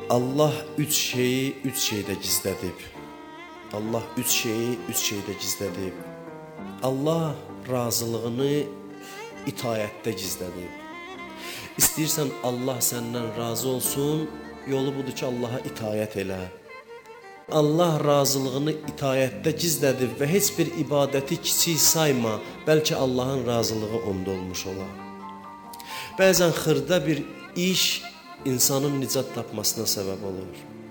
Allah üç şeyi üç şeydə gizlədib. Allah üç şeyi üç şeydə gizlədib. Allah razılığını itayətdə gizlədib. İstəyirsən Allah səndən razı olsun, yolu budur ki, Allaha itayət elə. Allah razılığını itayətdə gizlədib və heç bir ibadəti kiçik sayma, bəlkə Allahın razılığı onda olmuş olar. Bəzən xırda bir iş insanın nicat tapmasına səbəb olur.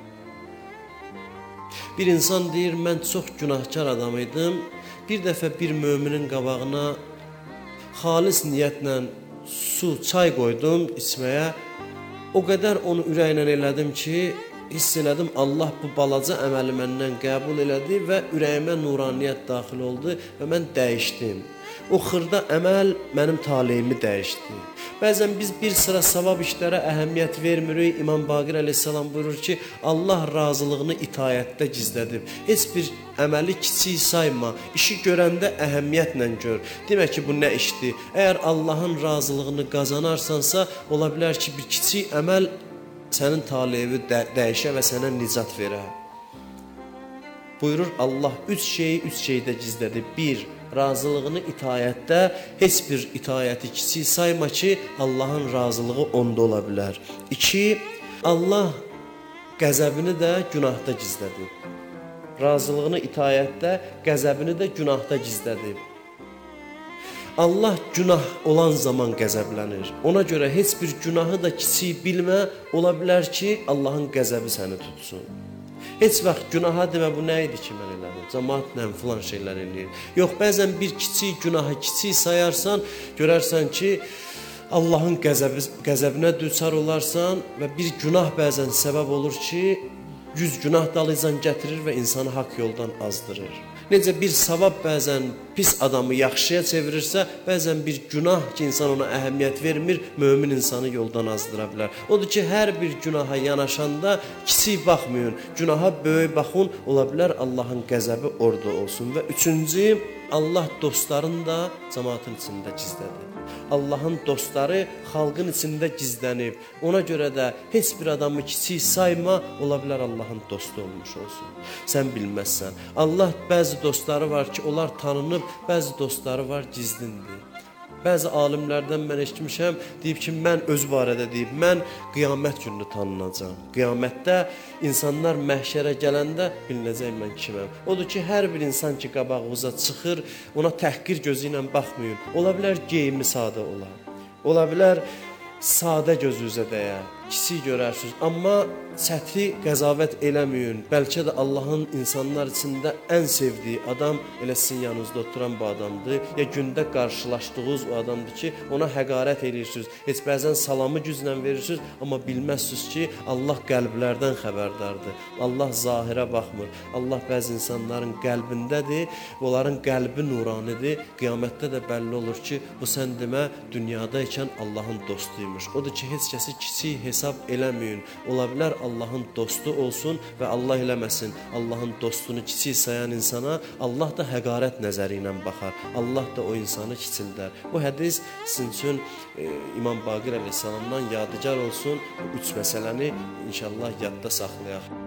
Bir insan deyir, mən çox günahkar adam idim, bir dəfə bir möminin qabağına xalis niyyətlə su, çay qoydum içməyə, o qədər onu ürəklə elədim ki, hiss elədim, Allah bu balaca əməli məndən qəbul elədi və ürəyimə nuraniyyət daxil oldu və mən dəyişdim. O xırda əməl mənim taleyimi dəyişdi. Bəzən biz bir sıra savab işlərə əhəmiyyət vermirik. İmam Baqir əleyhissalam buyurur ki, Allah razılığını itayətdə gizlədib. Heç bir əməli kiçik sayma, işi görəndə əhəmiyyətlə gör. Demək ki, bu nə işdir? Əgər Allahın razılığını qazanarsansa, ola bilər ki, bir kiçik əməl sənin taleyini dəyişə və sənə nicat verə. Buyurur, Allah üç şeyi üç şeydə gizlədib. Bir, razılığını itayətdə, heç bir itayəti kiçik sayma ki, Allahın razılığı onda ola bilər. İki, Allah qəzəbini də günahda gizlədib. Razılığını itayətdə, qəzəbini də günahda gizlədib. Allah günah olan zaman qəzəblənir. Ona görə heç bir günahı da kiçik bilmə, ola bilər ki, Allahın qəzəbi səni tutsun. Heç vaxt günaha demə, bu nə idi ki, mən elədim, cəmaatlə filan şeylər eləyir. Yox, bəzən bir kiçik günahı kiçik sayarsan, görərsən ki, Allahın qəzəbinə düçar olarsan və bir günah bəzən səbəb olur ki, 100 günah dalıcan gətirir və insanı haqq yoldan azdırır. Necə bir savab bəzən pis adamı yaxşıya çevirirsə, bəzən bir günah ki, insan ona əhəmiyyət vermir, mömin insanı yoldan azdıra bilər. Odur ki, hər bir günaha yanaşanda kiçik baxmayın, günaha böyük baxın, ola bilər Allahın qəzəbi orada olsun. Və üçüncü, Allah dostlarını da cəmaatın içində gizlədir. Allahın dostları xalqın içində gizlənib. Ona görə də heç bir adamı kiçik sayma, ola bilər Allahın dostu olmuş olsun. Sən bilməzsən. Allah bəzi dostları var ki, onlar tanınıb, bəzi dostları var gizlindir. Bəzi alimlərdən mən eşitmişəm, deyib ki, mən öz barədə deyib, mən qiyamət gününü tanınacam. Qiyamətdə insanlar məhşərə gələndə bilinəcək mən kiməm. Odur ki, hər bir insan ki, qabağınıza çıxır, ona təhqir gözü ilə baxmayın. Ola bilər geyimi sadə olar. Ola bilər sadə gözünüzə dəyə, kiçik görərsiniz. Amma səthi qəzavət eləməyin. Bəlkə də Allahın insanlar içində ən sevdiyi adam elə sizin yanınızda oturan bu adamdır. Ya gündə qarşılaşdığınız o adamdır ki, ona həqarət edirsiniz. Heç bəzən salamı güclə verirsiniz, amma bilməzsiniz ki, Allah qəlblərdən xəbərdardır. Allah zahirə baxmır. Allah bəzi insanların qəlbindədir, onların qəlbi nuranidir. Qiyamətdə də bəlli olur ki, bu sən demə dünyada ikən Allahın dostuymuş. Odur ki, heç kəsi kiçik hesab eləməyin. Ola bilər Allahın dostu olsun və Allah eləməsin. Allahın dostunu kiçik sayan insana Allah da həqarət nəzəri ilə baxar. Allah da o insanı kiçildər. Bu hədis sizin üçün İmam Baqir əleyhissalamdan yadigar olsun. Bu üç məsələni inşallah yadda saxlayaq.